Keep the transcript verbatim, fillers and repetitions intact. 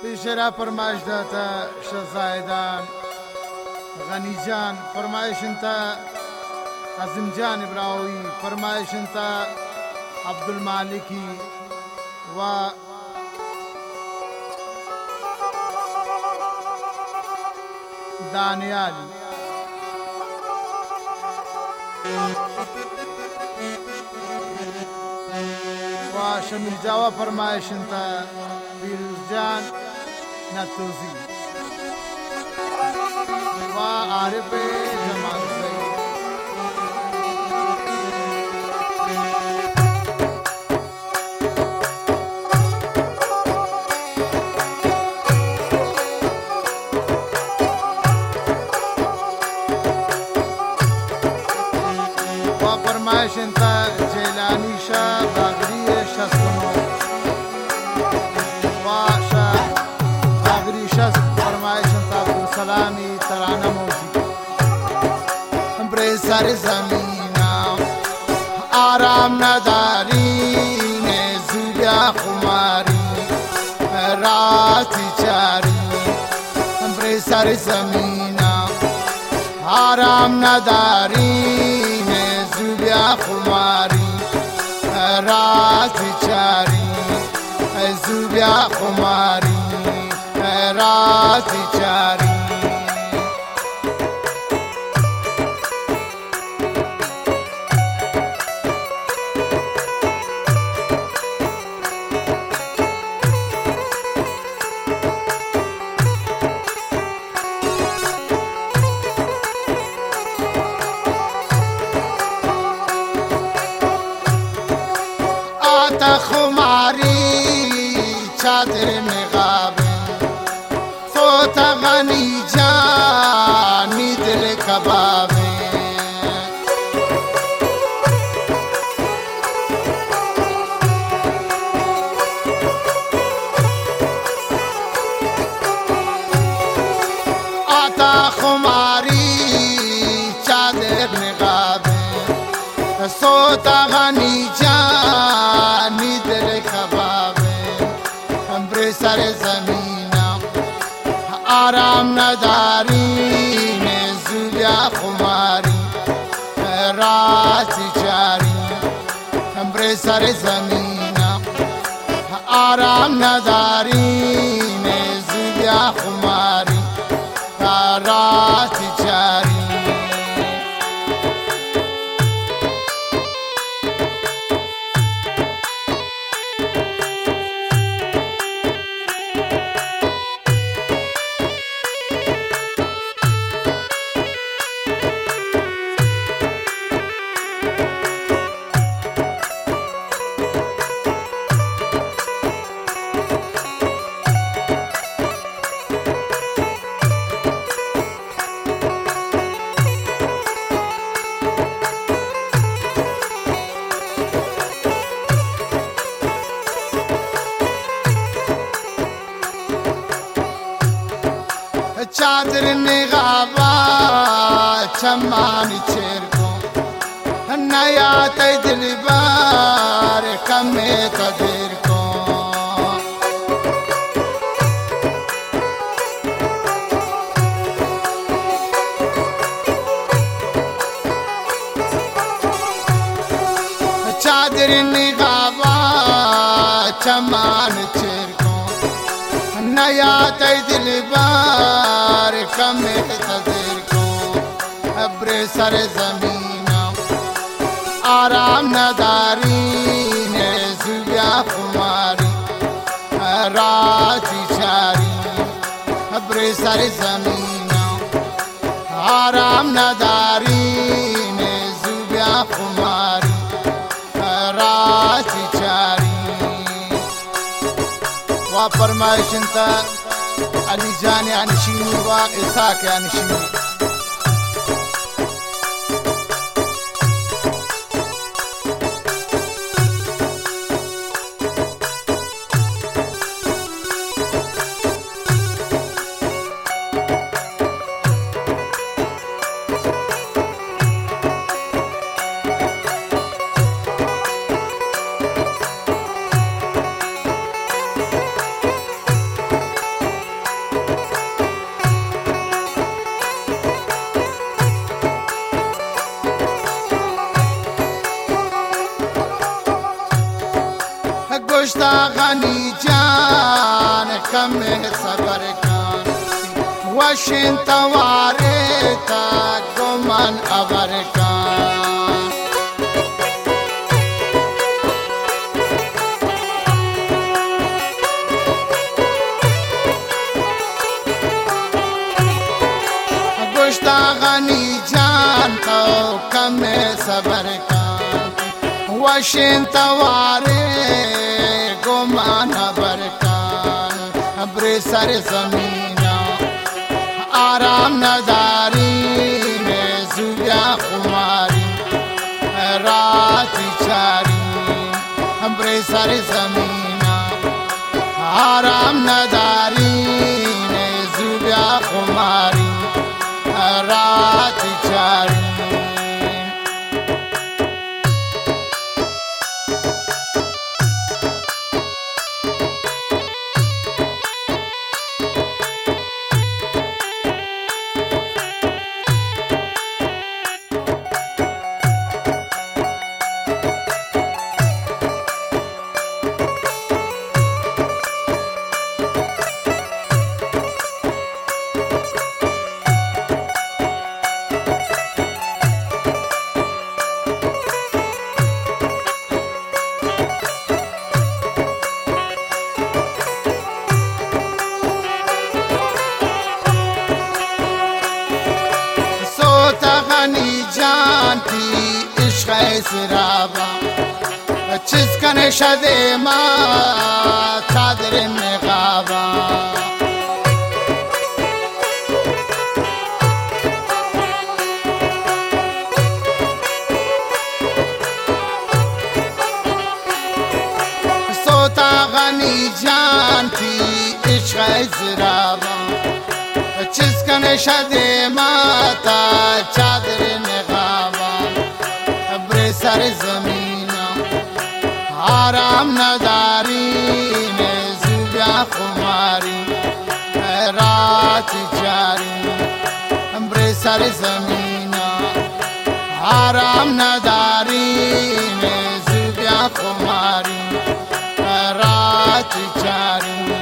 پیشرا فرمایش داتا شهزادان غنی جان، فرمایش انتا عظیم جان ابراهی، فرمایش انتا عبدالمالکی و دانیالی. و شمیر جاوا فرمایش انتا پیروز جان نتوزی و عارف جمال سید. و فرمایش انتا جیلانی شاه باغری شستنو و شاه باغری شست. فرمایش انتا عبدالسلامی ترانه موزی. بر سر زمینم آرام نداری زوبیا خماری راتی چاری. بر سر زمینم آرام نداری زوبیا خماری راتی چاری. زوبیا خماری راتی چاری. آتا خماری چادر نقاب فوتا غنی جانی دل کباب. آتا خماری چادر نقاب سوتا غنی جانی دل کباب. بر سر زمینم آرام نداری زوبیا خماری راتی چاری. بر سر زمینم آرام نداری زوبیا خماری راتی چاری. چادر نقابا چمانی چرکو نیا تی دل بار کمی قدر کو. چادر نقابا چمانی چرکو نیا تی دل بار کمی قدر کو. بر سر زمینم آرام نداری زوبیا خماری راتی چاری. بر سر زمینم آرام نداری زوبیا خماری راتی چاری. و فرمایش انتا علی جان انشینی و اسحاق انشینی. گشتا غنی جان کم صبر کن وشین تواره تا گمان ابر کن گشتا غنی جان تو کم صبر کن وشین تواره گمان ابر کن بر سر زمین آرام نداری زویا خماری راتی چاری بر سر زمین آرام نداری زویا خماری راتی چاری غنی جان تی عشق سرابا چیز کنه شده ما چادر نقابا سوتا غنی جان تی عشق سرابا چیز کنه شده ماتا چادر نقابان بر سر زمین آرام نداری زوبیا خماری راتی چاری بر سر زمین آرام نداری زوبیا خماری راتی چاری